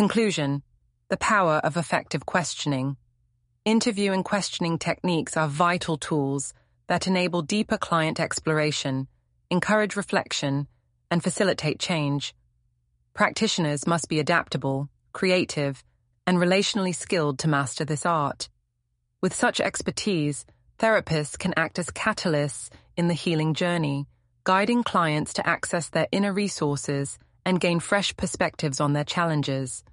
Conclusion: the power of effective questioning. Interview and questioning techniques are vital tools that enable deeper client exploration, encourage reflection, and facilitate change. Practitioners must be adaptable, creative, and relationally skilled to master this art. With such expertise, therapists can act as catalysts in the healing journey, guiding clients to access their inner resources and gain fresh perspectives on their challenges.